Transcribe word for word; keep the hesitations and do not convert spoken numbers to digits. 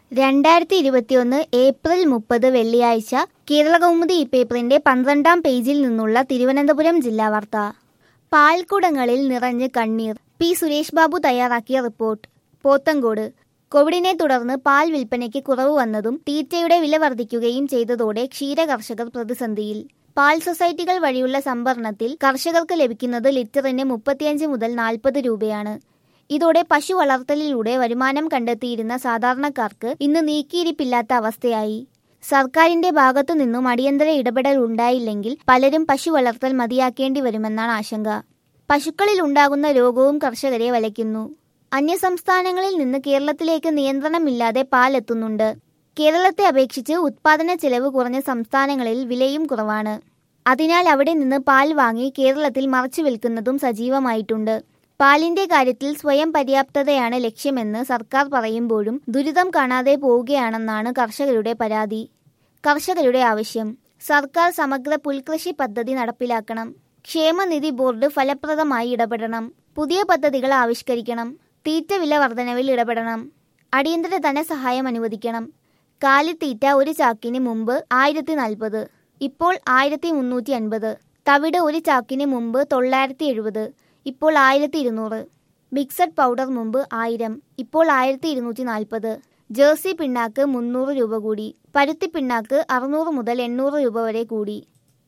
രണ്ടായിരത്തി ഇരുപത്തിയൊന്ന് ഏപ്രിൽ മുപ്പത് വെള്ളിയാഴ്ച കേരളകൗമുദി ഈ പേപ്പറിന്റെ പന്ത്രണ്ടാം പേജിൽ നിന്നുള്ള തിരുവനന്തപുരം ജില്ലാ വാർത്ത. പാൽക്കുടങ്ങളിൽ നിറഞ്ഞ് കണ്ണീർ. പി സുരേഷ് ബാബു തയ്യാറാക്കിയ റിപ്പോർട്ട്. പോത്തങ്കോട്. കോവിഡിനെ തുടർന്ന് പാൽ വിൽപ്പനയ്ക്ക് കുറവ് വന്നതും തീറ്റയുടെ വില വർദ്ധിക്കുകയും ചെയ്തതോടെ ക്ഷീര കർഷകർ പ്രതിസന്ധിയിൽ. പാൽ സൊസൈറ്റികൾ വഴിയുള്ള സംഭരണത്തിൽ കർഷകർക്ക് ലഭിക്കുന്നത് ലിറ്ററിന് മുപ്പത്തിയഞ്ച് മുതൽ നാൽപ്പത് രൂപയാണ്. ഇതോടെ പശു വളർത്തലിലൂടെ വരുമാനം കണ്ടെത്തിയിരുന്ന സാധാരണക്കാർക്ക് ഇന്ന് നീക്കിയിരിപ്പില്ലാത്ത അവസ്ഥയായി. സർക്കാരിന്റെ ഭാഗത്തു നിന്നും അടിയന്തര ഇടപെടൽ ഉണ്ടായില്ലെങ്കിൽ പലരും പശു വളർത്തൽ മതിയാക്കേണ്ടി വരുമെന്നാണ് ആശങ്ക. പശുക്കളിൽ ഉണ്ടാകുന്ന രോഗവും കർഷകരെ വലയ്ക്കുന്നു. അന്യസംസ്ഥാനങ്ങളിൽ നിന്ന് കേരളത്തിലേക്ക് നിയന്ത്രണമില്ലാതെ പാൽ എത്തുന്നുണ്ട്. കേരളത്തെ അപേക്ഷിച്ച് ഉത്പാദന ചെലവ് കുറഞ്ഞ സംസ്ഥാനങ്ങളിൽ വിലയും കുറവാണ്. അതിനാൽ അവിടെ നിന്ന് പാൽ വാങ്ങി കേരളത്തിൽ മറച്ചു വിൽക്കുന്നതും സജീവമായിട്ടുണ്ട്. പാലിന്റെ കാര്യത്തിൽ സ്വയം പര്യാപ്തതയാണ് ലക്ഷ്യമെന്ന് സർക്കാർ പറയുമ്പോഴും ദുരിതം കാണാതെ പോവുകയാണെന്നാണ് കർഷകരുടെ പരാതി. കർഷകരുടെ ആവശ്യം: സർക്കാർ സമഗ്ര പുൽകൃഷി പദ്ധതി നടപ്പിലാക്കണം. ക്ഷേമനിധി ബോർഡ് ഫലപ്രദമായി ഇടപെടണം. പുതിയ പദ്ധതികൾ ആവിഷ്കരിക്കണം. തീറ്റ വില വർധനവിൽ ഇടപെടണം. അടിയന്തര ധനസഹായം അനുവദിക്കണം. കാലിത്തീറ്റ ഒരു ചാക്കിന് മുമ്പ് ആയിരത്തി നാൽപ്പത്, ഇപ്പോൾ ആയിരത്തി മുന്നൂറ്റി അൻപത്. തവിട് ഒരു ചാക്കിന് മുമ്പ് തൊള്ളായിരത്തി എഴുപത്, ഇപ്പോൾ ആയിരത്തി ഇരുന്നൂറ്. മിക്സഡ് പൗഡർ മുമ്പ് ആയിരം, ഇപ്പോൾ ആയിരത്തി ഇരുന്നൂറ്റി നാൽപ്പത്. ജേഴ്സി പിണ്ണാക്ക് മുന്നൂറ് രൂപ കൂടി. പരുത്തി പിണ്ണാക്ക് അറുന്നൂറ് മുതൽ എണ്ണൂറ് രൂപ വരെ കൂടി.